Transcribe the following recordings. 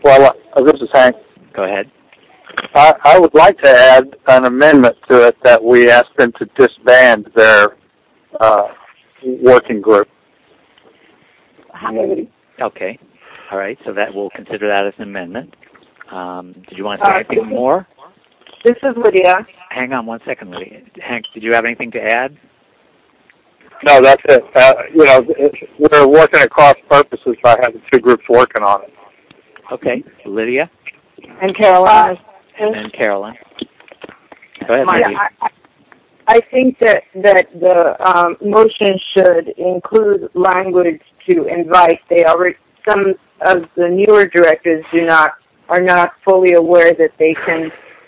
Well, this is Hank. Go ahead. I would like to add an amendment to it that we ask them to disband their working group. Okay. All right. So that we'll consider that as an amendment. Did you want to say anything more? This is Lydia. Hang on one second, Lydia. Hank, did you have anything to add? No, that's it. We're working at cross purposes by having two groups working on it. Okay. Lydia? And Caroline. And Caroline. Go ahead, Lydia. I think that the motion should include language to invite. Some of the newer directors are not fully aware that they can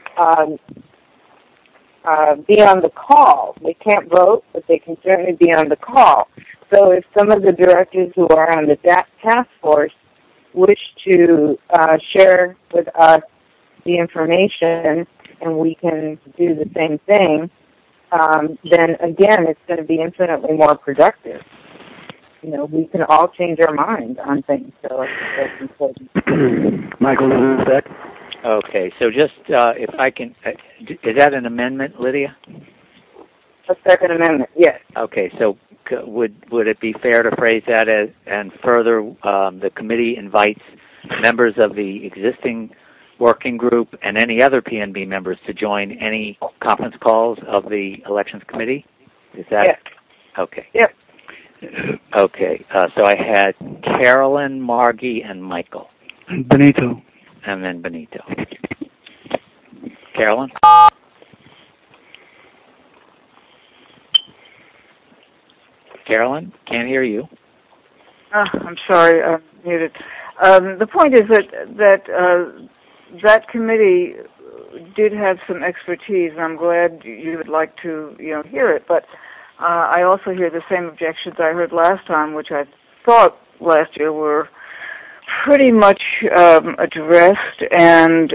be on the call. They can't vote, but they can certainly be on the call. So if some of the directors who are on the task force wish to share with us the information and we can do the same thing, then again, it's going to be infinitely more productive. We can all change our mind on things, so I think that's important. Michael, this is Beck. Okay, so just if I can, is that an amendment, Lydia? A second amendment, yes. Okay, so would it be fair to phrase that as, and further, the committee invites members of the existing working group and any other PNB members to join any conference calls of the elections committee? Is that? Yes. Okay. Yep. Okay, so I had Carolyn, Margie, and Michael. Benito. And then Benito. Carolyn? Carolyn, can't hear you. I'm sorry, I'm muted. The point is that committee did have some expertise, and I'm glad you would like to hear it. But I also hear the same objections I heard last time, which I thought last year were pretty much addressed and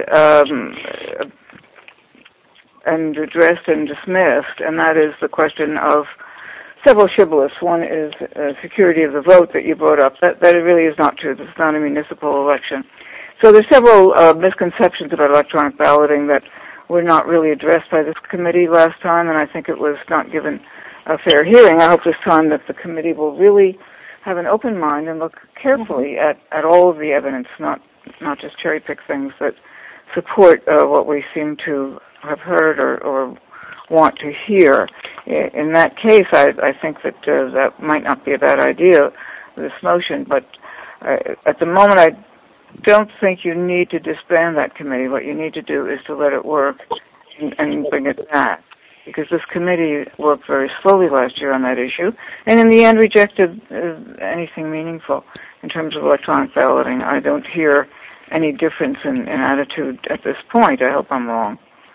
addressed and dismissed, and that is the question of several shibboleths. One is security of the vote that you brought up. That it really is not true. This is not a municipal election. So there's several misconceptions about electronic balloting that were not really addressed by this committee last time, and I think it was not given a fair hearing. I hope this time that the committee will really have an open mind and look carefully at all of the evidence, not just cherry-pick things that support what we seem to have heard or want to hear. In that case, I think that that might not be a bad idea, this motion, but at the moment I don't think you need to disband that committee. What you need to do is to let it work and bring it back, because this committee worked very slowly last year on that issue, and in the end rejected anything meaningful in terms of electronic balloting. I don't hear any difference in attitude at this point. I hope I'm wrong.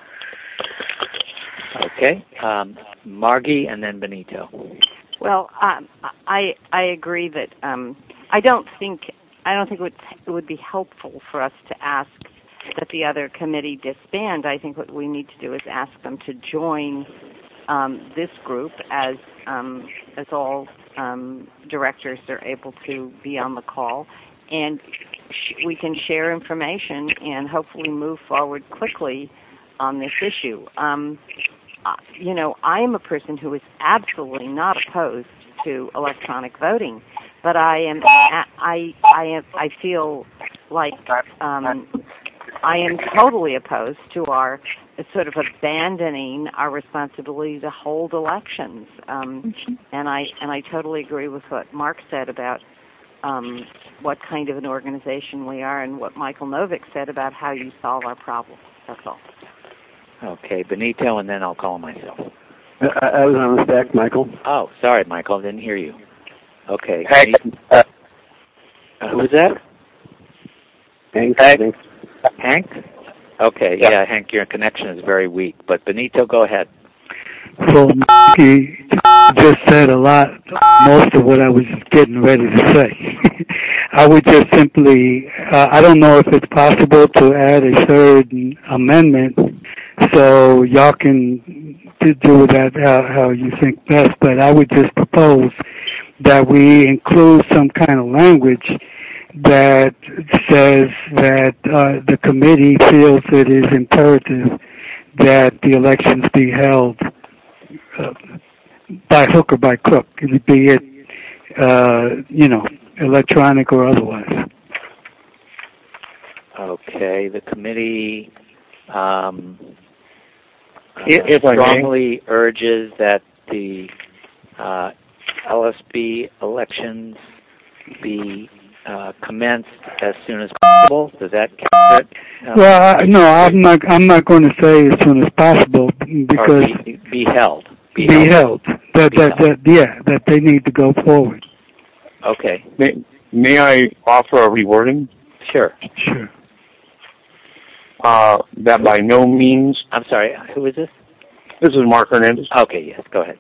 Okay. Margie and then Benito. Well, I agree that I don't think it would be helpful for us to ask that the other committee disband. I think what we need to do is ask them to join this group as all directors are able to be on the call, and we can share information and hopefully move forward quickly on this issue. I am a person who is absolutely not opposed to electronic voting, but I feel like I am totally opposed to our sort of abandoning our responsibility to hold elections. And I totally agree with what Mark said about what kind of an organization we are, and what Michael Novick said about how you solve our problems. That's all. Okay, Benito, and then I'll call myself. I was on the stack, Michael. Oh, sorry, Michael, I didn't hear you. Okay. Hank. Who was that? Hank. Hank? Okay, yeah, Hank, your connection is very weak. But Benito, go ahead. So, Mikey just said a lot, most of what I was getting ready to say. I would just simply, I don't know if it's possible to add a third amendment, so y'all can do with that how you think best, but I would just propose that we include some kind of language that says that the committee feels it is imperative that the elections be held by hook or by crook, be it, electronic or otherwise. Okay, the committee if strongly urges that the LSB elections be commenced as soon as possible. Does that capture it? Well, no, I'm not going to say as soon as possible because be held. Be held. That they need to go forward. Okay. May I offer a rewording? Sure. That by no means. I'm sorry. Who is this? This is Mark Hernandez. Okay. Yes. Go ahead.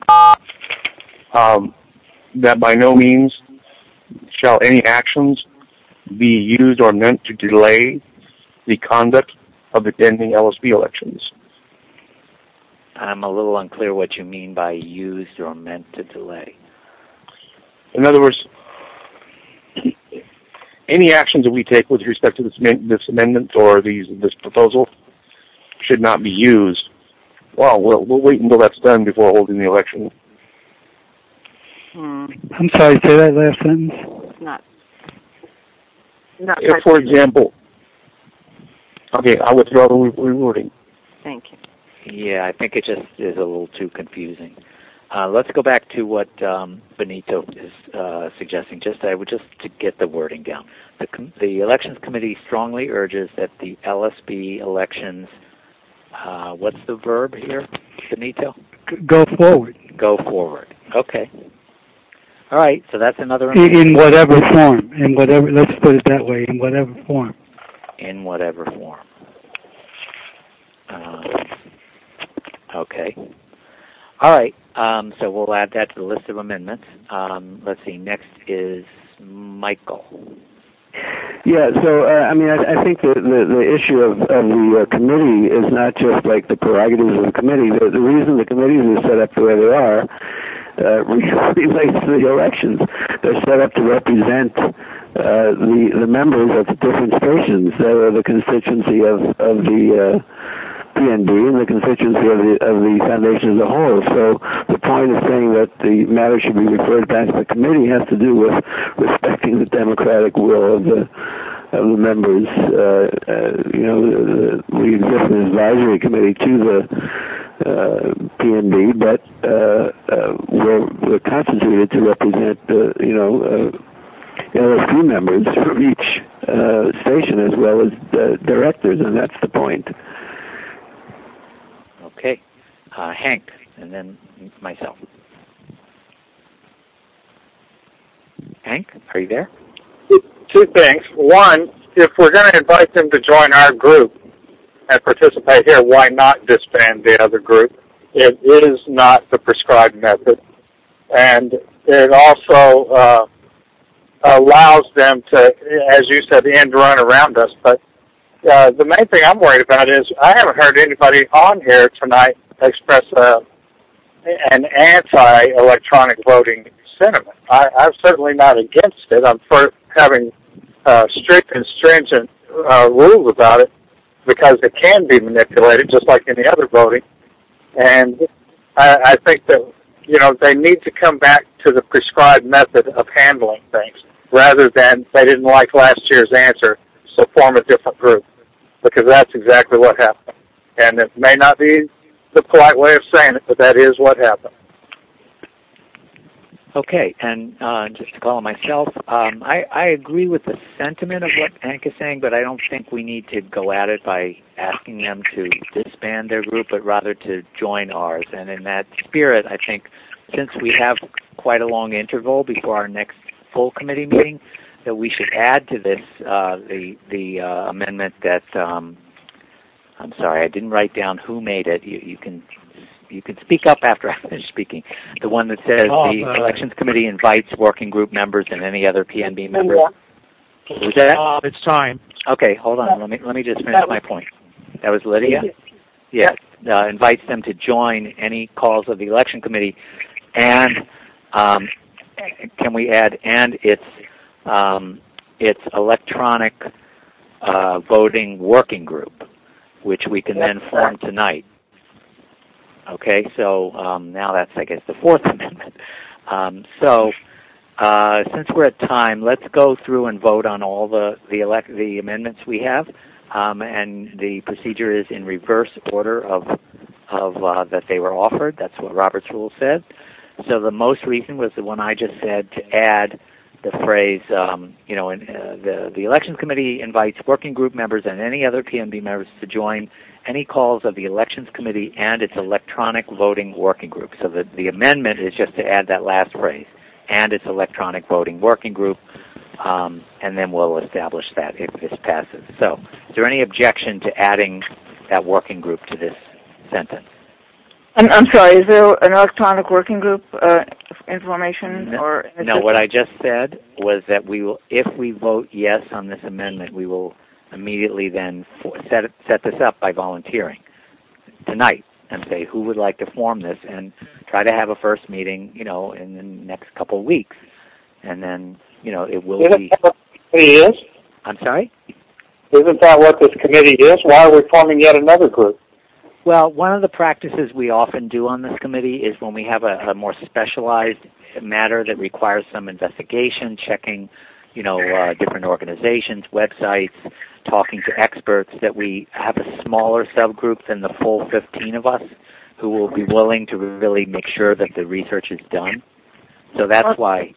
That by no means shall any actions be used or meant to delay the conduct of the pending LSB elections. I'm a little unclear what you mean by used or meant to delay. In other words, any actions that we take with respect to this amendment or this proposal should not be used. Well, we'll wait until that's done before holding the election. I'm sorry, say that last sentence. If, for example, okay, I withdraw the rewording. Thank you. Yeah, I think it just is a little too confusing. Let's go back to what Benito is suggesting. I would just to get the wording down. The Elections Committee strongly urges that the LSB elections. What's the verb here, Benito? Go forward. Go forward. Okay. All right. So that's another. In whatever form. Let's put it that way. In whatever form. In whatever form. Okay. All right. So we'll add that to the list of amendments. Let's see. Next is Michael. Yeah. So I think the issue of the committee is not just like the prerogatives of the committee. The reason the committees are set up the way they are relates to the elections. They're set up to represent the members of the different stations. They're the constituency of the PNB and the constituency of the foundation as a whole. So the point of saying that the matter should be referred back to the committee has to do with respecting the democratic will of the members. We exist as an advisory committee to the PNB, but we're constituted to represent LSP members from each station as well as directors, and that's the point. Okay. Hank, and then myself. Hank, are you there? Two things. One, if we're going to invite them to join our group and participate here, why not disband the other group? It is not the prescribed method. And it also allows them to, as you said, end run around us. But the main thing I'm worried about is I haven't heard anybody on here tonight express an anti-electronic voting sentiment. I'm certainly not against it. I'm for having strict and stringent rules about it because it can be manipulated just like any other voting. And I think that, they need to come back to the prescribed method of handling things rather than they didn't like last year's answer, so form a different group. Because that's exactly what happened. And it may not be the polite way of saying it, but that is what happened. Okay, and just to call on myself, I agree with the sentiment of what Hank is saying, but I don't think we need to go at it by asking them to disband their group, but rather to join ours. And in that spirit, I think since we have quite a long interval before our next full committee meeting, that we should add to this the amendment that I'm sorry, I didn't write down who made it. You can speak up after I finish speaking. The one that says the Elections Committee invites working group members and any other PNB members. Was that? It's time. Okay, hold on. Let me just finish my point. That was Lydia? Yes. Invites them to join any calls of the Election Committee, and can we add and its its electronic voting working group, which we can then form tonight. Okay, so now that's, I guess, the Fourth Amendment. Since we're at time, let's go through and vote on all the amendments we have, and the procedure is in reverse order of that they were offered. That's what Robert's Rule said. So the most recent was the one I just said, to add the phrase, the Elections Committee invites working group members and any other PNB members to join any calls of the Elections Committee and its electronic voting working group. So the amendment is just to add that last phrase, and its electronic voting working group, and then we'll establish that if this passes. So is there any objection to adding that working group to this sentence? I'm sorry, is there an electronic working group information? No, what I just said was that we will, if we vote yes on this amendment, we will immediately then set this up by volunteering tonight and say who would like to form this, and try to have a first meeting, in the next couple of weeks. And then, it will be... Isn't that what this committee is? I'm sorry? Isn't that what this committee is? Why are we forming yet another group? Well, one of the practices we often do on this committee is when we have a more specialized matter that requires some investigation, checking, different organizations, websites, talking to experts, that we have a smaller subgroup than the full 15 of us who will be willing to really make sure that the research is done. So that's why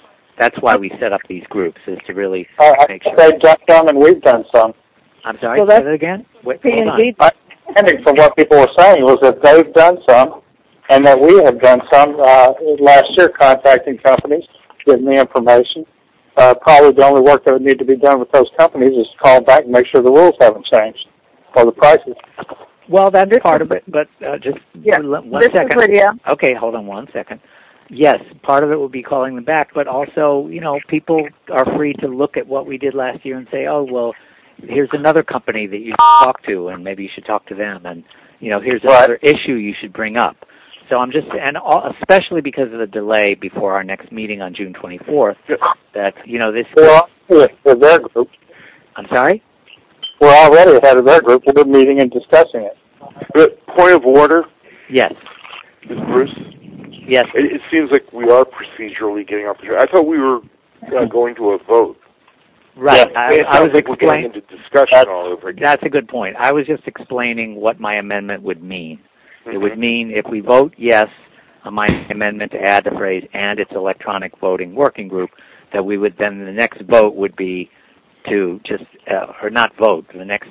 we set up these groups, is to really make sure. They've done some and we've done some. I'm sorry, say that again? Wait, hold on. I think from what people were saying was that they've done some and that we have done some last year, contacting companies, getting the information. Probably the only work that would need to be done with those companies is to call back and make sure the rules haven't changed or the prices. Well, that's part of it, but just one second. Okay, hold on 1 second. Yes, part of it will be calling them back, but also, people are free to look at what we did last year and say, oh, well, here's another company that you should talk to, and maybe you should talk to them, and, here's another issue you should bring up. So I'm just, especially because of the delay before our next meeting on June 24th, that, this... We're with their group. I'm sorry? We're already ahead of their group. We're meeting and discussing it. But point of order? Yes. Bruce? Yes. It seems like we are procedurally getting off the track. I thought we were going to a vote. Right. Yeah. I was like we're getting into discussion all over again. That's a good point. I was just explaining what my amendment would mean. Mm-hmm. It would mean if we vote yes on my amendment to add the phrase and its electronic voting working group, that we would then, the next vote would be to just, or not vote, the next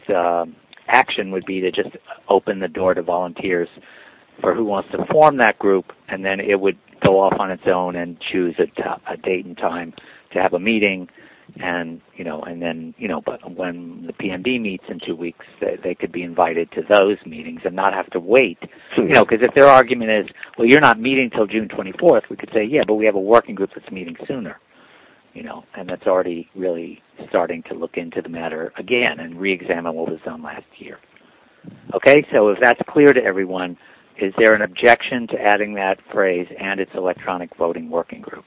action would be to just open the door to volunteers for who wants to form that group, and then it would go off on its own and choose a date and time to have a meeting, and but when the PNB meets in 2 weeks, they could be invited to those meetings and not have to wait. Because if their argument is, well, you're not meeting till June 24th, we could say, yeah, but we have a working group that's meeting sooner. And that's already really starting to look into the matter again and re-examine what was done last year. Okay, so if that's clear to everyone, is there an objection to adding that phrase and its electronic voting working group?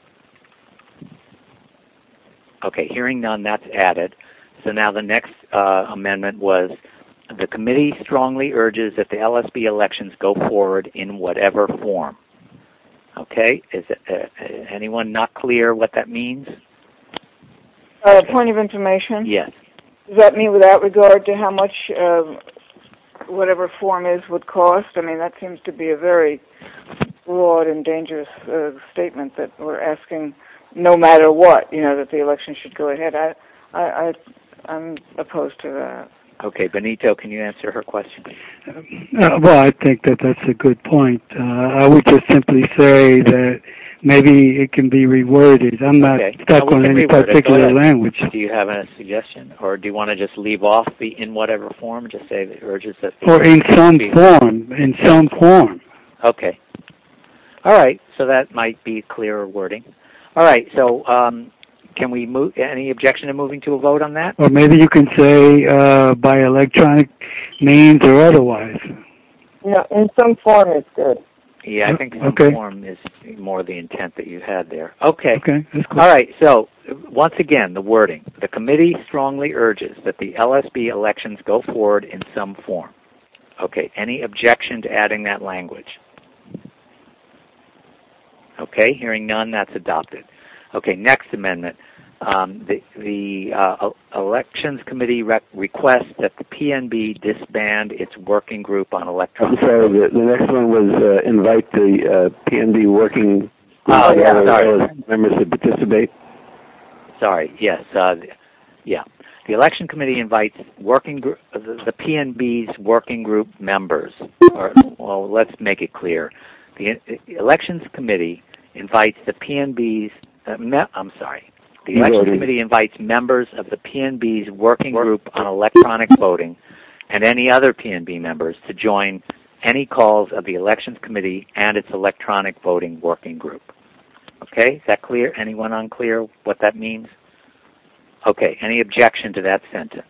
Okay, hearing none, that's added. So now the next amendment was, the committee strongly urges that the LSB elections go forward in whatever form. Okay, is anyone not clear what that means? Point of information? Yes. Does that mean without regard to how much whatever form is would cost? I mean, that seems to be a very broad and dangerous statement, that we're asking no matter what, that the election should go ahead. I'm opposed to that. Okay, Benito, can you answer her question? Well, I think that's a good point. I would just simply say that maybe it can be reworded. I'm not stuck on any particular language. Do you have a suggestion, or do you want to just leave off the in whatever form, just say that urges that... Or in some form. Okay. All right, so that might be clearer wording. All right, so can we move? Any objection to moving to a vote on that? Or maybe you can say by electronic means or otherwise. In some form is good. Yeah, I think some Okay. form is more the intent that you had there. Okay. Okay, that's cool. All right, so once again, the wording. The committee strongly urges that the LSB elections go forward in some form. Okay, any objection to adding that language? Okay, hearing none, that's adopted. Okay, next amendment. The Elections Committee requests that the PNB disband its working group on electronic. I'm sorry, the next one was invite the PNB working group members to participate. Sorry, yes, yeah. The Election Committee invites the PNB's working group members, well, let's make it clear. The Elections Committee invites the PNB's, the Elections Committee invites members of the PNB's working group on electronic voting and any other PNB members to join any calls of the Elections Committee and its electronic voting working group. Okay, is that clear? Anyone unclear what that means? Okay, any objection to that sentence?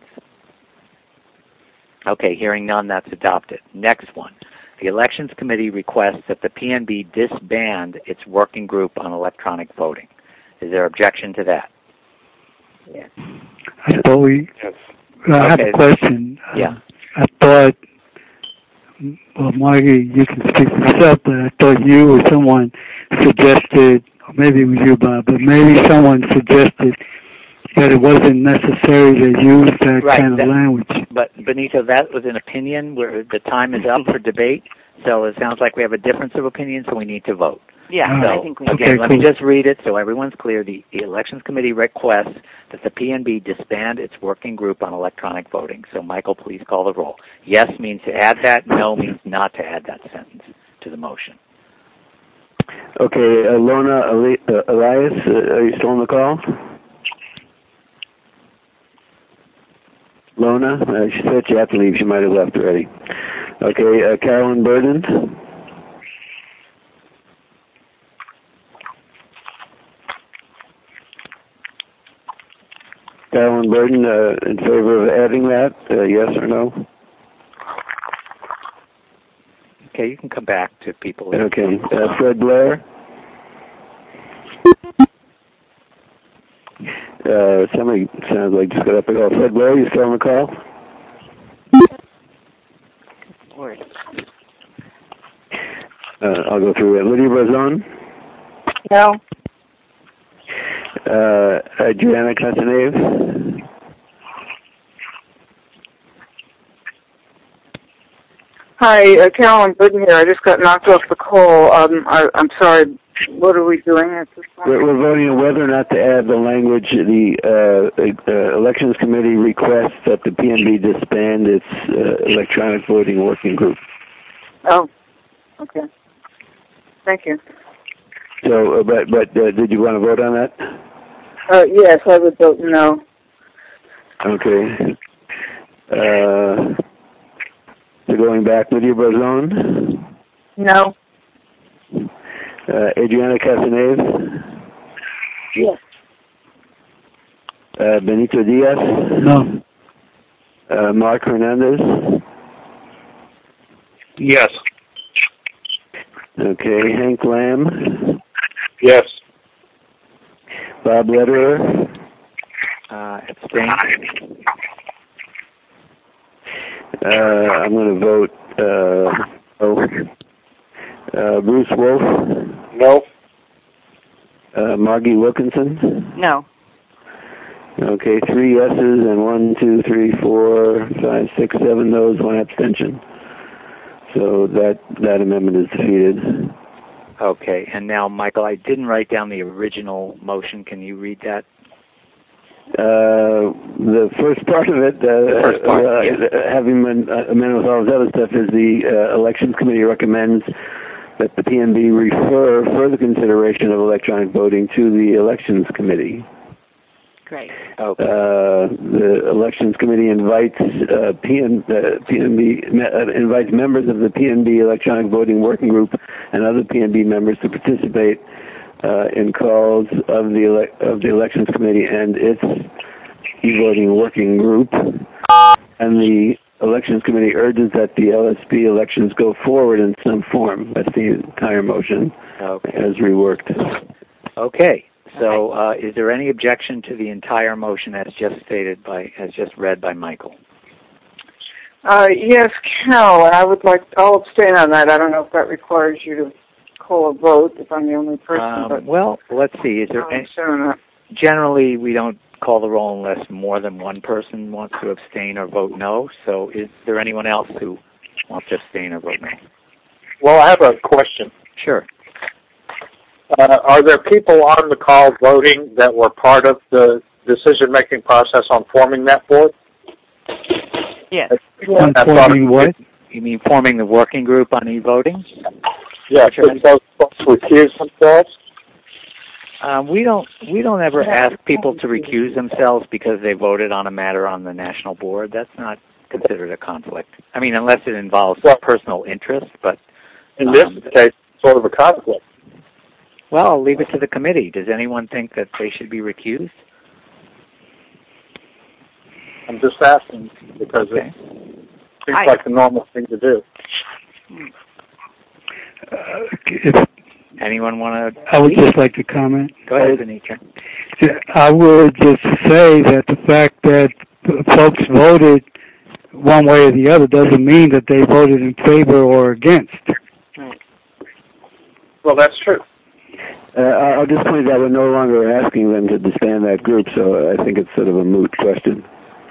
Okay, hearing none, that's adopted. Next one. The Elections Committee requests that the PNB disband its working group on electronic voting. Is there objection to that? Yes. I thought I have a question. Yeah. I thought, well, Margie, you can speak for yourself, but I thought you or someone suggested, or maybe it was you, Bob, but maybe someone suggested that it wasn't necessary to use that kind of language. But, Benito, that was an opinion where the time is up for debate, so it sounds like we have a difference of opinion, so we need to vote. Yeah, so, I think we again, let me just read it so everyone's clear. The Elections Committee requests that the PNB disband its working group on electronic voting. So, Michael, please call the roll. Yes means to add that. No means not to add that sentence to the motion. Okay, Lona Elias, are you still on the call? Lona? She said she had to leave. She might have left already. Okay, Carolyn Burden? Carolyn Burden, in favor of adding that, yes or no? Okay, you can come back to people. Okay, Fred Blair? Somebody sounds like just got up and call. Fred Blair, you still on the call? I'll go through it. Lydia Brazon? No. Adriana Casanave? Hi, Carolyn Burden here. I just got knocked off the call. I'm sorry. What are we doing at this point? We're voting on whether or not to add the language. The Elections Committee requests that the PNB disband its electronic voting working group. Oh, okay. Thank you. So, but did you want to vote on that? Yes, I would vote no. Okay. So going back, Lydia Brazon? No. Adriana Casanave? Yes. Benito Diaz? No. Mark Hernandez? Yes. Okay, Hank Lamb? Yes. Bob Lederer? Abstain. I'm going to vote Bruce Wolf? No. Margie Wilkinson? No. Okay, 3 yeses and 1, 2, 3, 4, 5, 6, 7 noes, 1 abstention. So that amendment is defeated. Okay, and now, Michael, I didn't write down the original motion. Can you read that? The first part of it, having amended with all this other stuff, is the Elections Committee recommends that the PNB refer further consideration of electronic voting to the Elections Committee. Great. Okay. The Elections Committee invites invites members of the PNB Electronic Voting Working Group and other PNB members to participate in calls of the Elections Committee and its e-voting working group, and the Elections Committee urges that the LSP elections go forward in some form. That's the entire motion as reworked. Okay. So is there any objection to the entire motion as just read by Michael? Yes, Carol, I'll abstain on that. I don't know if that requires you to call a vote if I'm the only person. Well, let's see. Is there generally, we don't call the roll unless more than one person wants to abstain or vote no. So is there anyone else who wants to abstain or vote no? Well, I have a question. Sure. Are there people on the call voting that were part of the decision-making process on forming that board? Yes. On forming what? You mean forming the working group on e-voting? Yeah, did those folks recuse themselves? We don't ever ask people to recuse themselves because they voted on a matter on the national board. That's not considered a conflict. I mean, unless it involves personal interest, but... In this case, sort of a conflict. Well, I'll leave it to the committee. Does anyone think that they should be recused? I'm just asking because it seems like the normal thing to do. Anyone want to? I would just like to comment. Go ahead, Anitra. I would just say that the fact that folks voted one way or the other doesn't mean that they voted in favor or against. Well, that's true. I'll just point out we're no longer asking them to disband that group, so I think it's sort of a moot question.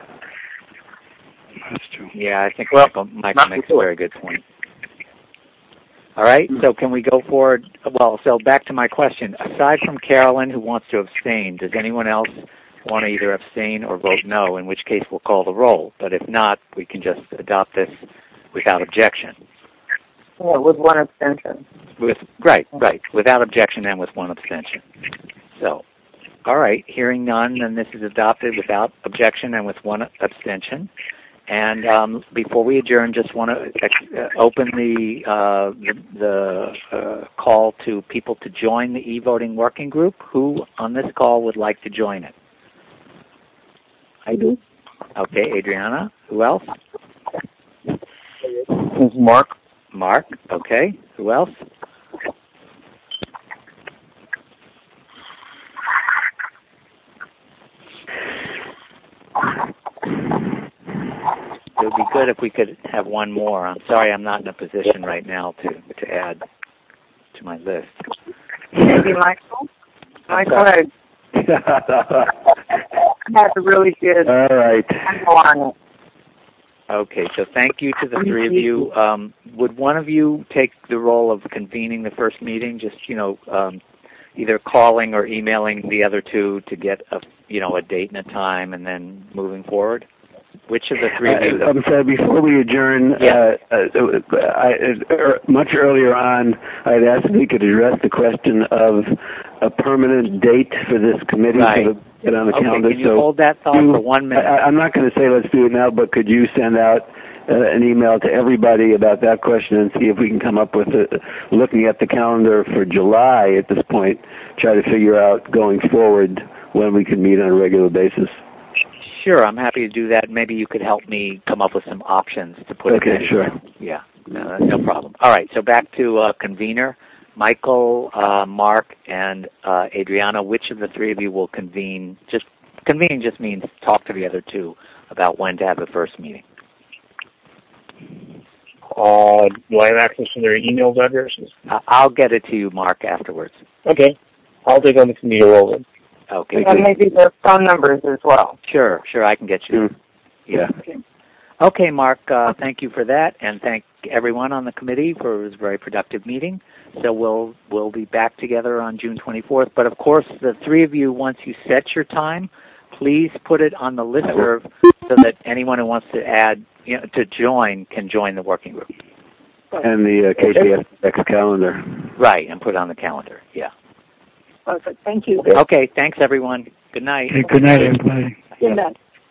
That's true. Yeah, I think Michael makes a very good point. All right, so can we go forward? Well, so back to my question. Aside from Carolyn, who wants to abstain, does anyone else want to either abstain or vote no, in which case we'll call the roll. But if not, we can just adopt this without objection. Yeah, with one abstention. Right, without objection and with one abstention. So, all right, hearing none, then this is adopted without objection and with one abstention. And before we adjourn, just want to open the call to people to join the e-voting working group. Who on this call would like to join it? I do. Okay, Adriana. Who else? This is Mark. Mark. Okay. Who else? It would be good if we could have one more. I'm sorry I'm not in a position right now to add to my list. Maybe Michael? Michael had a really good All right. on it. Okay, so thank you to the three of you. Would one of you take the role of convening the first meeting? Just, either calling or emailing the other two to get a date and a time and then moving forward? Which of the three of you? I'm sorry, before we adjourn, much earlier on, I had asked if we could address the question of a permanent date for this committee to get on the calendar. Can you hold that thought for 1 minute? I'm not going to say let's do it now, but could you send out an email to everybody about that question and see if we can come up with looking at the calendar for July at this point, try to figure out going forward when we can meet on a regular basis. Sure, I'm happy to do that. Maybe you could help me come up with some options to put in. Okay, sure. Yeah, no problem. All right, so back to convener. Michael, Mark, and Adriana, which of the three of you will convene? Convening just means talk to the other two about when to have the first meeting. Do I have access to their email addresses? I'll get it to you, Mark, afterwards. Okay. I'll take on the committee role then. Okay. And maybe their phone numbers as well. Sure, I can get you. Yeah. Okay, Mark, thank you for that, and thank everyone on the committee for a very productive meeting. So we'll be back together on June 24th. But of course, the three of you, once you set your time, please put it on the listserv so that anyone who wants to add, to join, can join the working group. And the KPFX calendar. Right, and put it on the calendar. Yeah. Perfect. Thank you. Okay, thanks everyone. Good night. Okay, good night, everybody. Good night.